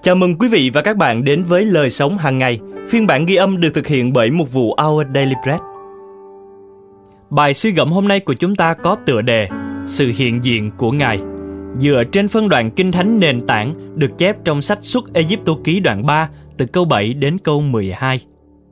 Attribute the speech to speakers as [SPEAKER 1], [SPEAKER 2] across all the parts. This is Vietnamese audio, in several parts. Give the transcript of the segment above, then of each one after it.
[SPEAKER 1] Chào mừng quý vị và các bạn đến với Lời Sống Hàng Ngày. Phiên bản ghi âm được thực hiện bởi mục vụ Our Daily Bread. Bài suy gẫm hôm nay của chúng ta có tựa đề Sự hiện diện của Ngài, dựa trên phân đoạn Kinh Thánh nền tảng được chép trong sách Xuất Ê-díp-tô ký đoạn 3 từ câu 7 đến câu 12.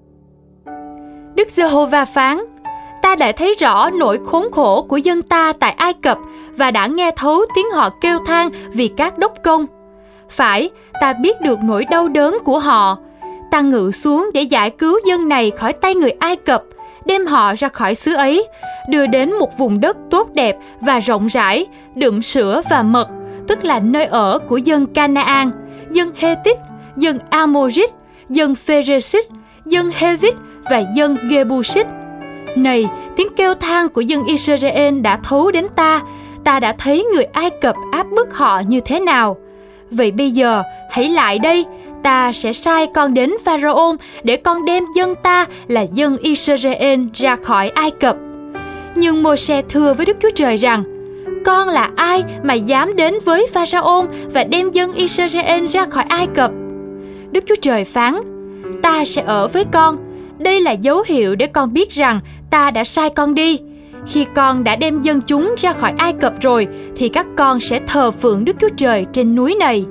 [SPEAKER 2] Đức Giê-hô-va phán: Ta đã thấy rõ nỗi khốn khổ của dân ta tại Ai Cập và đã nghe thấu tiếng họ kêu than vì các đốc công. Phải, ta biết được nỗi đau đớn của họ. Ta ngự xuống để giải cứu dân này khỏi tay người Ai Cập, đem họ ra khỏi xứ ấy, đưa đến một vùng đất tốt đẹp và rộng rãi, đượm sữa và mật, tức là nơi ở của dân Canaan, dân Hethit, dân Amorit, dân Pheresit, dân Hevit và dân Gebusit. Này, tiếng kêu than của dân Israel đã thấu đến ta. Ta đã thấy người Ai Cập áp bức họ như thế nào. Vậy bây giờ, hãy lại đây, ta sẽ sai con đến Pharaoh để con đem dân ta là dân Israel ra khỏi Ai Cập. Nhưng Mô-se thưa với Đức Chúa Trời rằng: Con là ai mà dám đến với Pharaoh và đem dân Israel ra khỏi Ai Cập? Đức Chúa Trời phán: Ta sẽ ở với con. Đây là dấu hiệu để con biết rằng ta đã sai con đi. Khi con đã đem dân chúng ra khỏi Ai Cập rồi, thì các con sẽ thờ phượng Đức Chúa Trời trên núi này.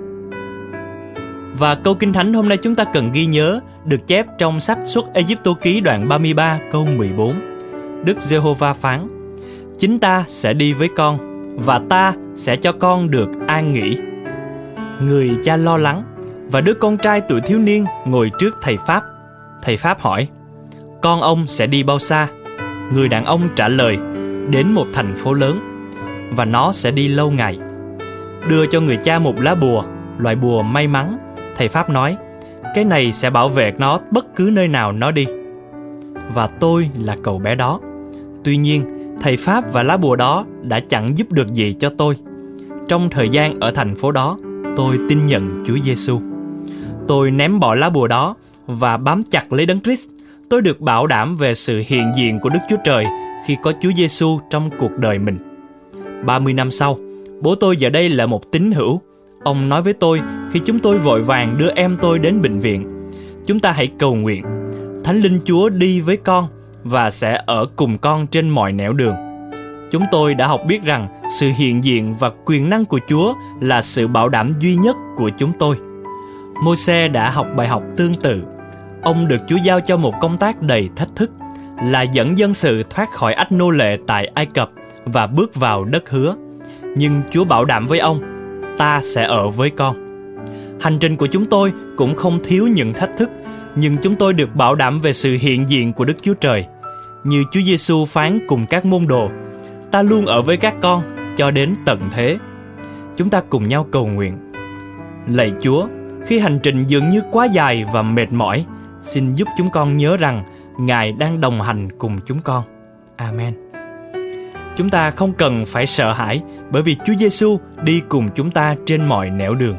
[SPEAKER 1] Và câu Kinh Thánh hôm nay chúng ta cần ghi nhớ được chép trong sách Xuất Ê-díp-tô ký đoạn 33 câu 14. Đức Giê-hô-va phán: Chính ta sẽ đi với con, và ta sẽ cho con được an nghỉ. Người cha lo lắng, và đứa con trai tuổi thiếu niên ngồi trước thầy Pháp. Thầy Pháp hỏi: Con ông sẽ đi bao xa? Người đàn ông trả lời: Đến một thành phố lớn, và nó sẽ đi lâu ngày. Đưa cho người cha một lá bùa, loại bùa may mắn. Thầy Pháp nói: Cái này sẽ bảo vệ nó bất cứ nơi nào nó đi. Và tôi là cậu bé đó. Tuy nhiên, thầy Pháp và lá bùa đó đã chẳng giúp được gì cho tôi. Trong thời gian ở thành phố đó, tôi tin nhận Chúa Giêsu. Tôi ném bỏ lá bùa đó và bám chặt lấy Đấng Christ. Tôi được bảo đảm về sự hiện diện của Đức Chúa Trời khi có Chúa Giêsu trong cuộc đời mình. 30 năm sau, bố tôi giờ đây là một tín hữu. Ông nói với tôi khi chúng tôi vội vàng đưa em tôi đến bệnh viện: Chúng ta hãy cầu nguyện, Thánh Linh Chúa đi với con và sẽ ở cùng con trên mọi nẻo đường. Chúng tôi đã học biết rằng sự hiện diện và quyền năng của Chúa là sự bảo đảm duy nhất của chúng tôi. Mô-se đã học bài học tương tự. Ông được Chúa giao cho một công tác đầy thách thức là dẫn dân sự thoát khỏi ách nô lệ tại Ai Cập và bước vào đất hứa. Nhưng Chúa bảo đảm với ông: Ta sẽ ở với con. Hành trình của chúng tôi cũng không thiếu những thách thức, nhưng chúng tôi được bảo đảm về sự hiện diện của Đức Chúa Trời. Như Chúa Giêsu phán cùng các môn đồ: Ta luôn ở với các con cho đến tận thế. Chúng ta cùng nhau cầu nguyện. Lạy Chúa, khi hành trình dường như quá dài và mệt mỏi, xin giúp chúng con nhớ rằng Ngài đang đồng hành cùng chúng con. Amen. Chúng ta không cần phải sợ hãi, bởi vì Chúa Giêsu đi cùng chúng ta trên mọi nẻo đường.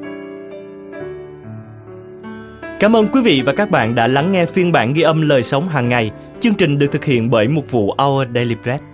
[SPEAKER 1] Cảm ơn quý vị và các bạn đã lắng nghe phiên bản ghi âm Lời Sống Hàng Ngày. Chương trình được thực hiện bởi mục vụ Our Daily Bread.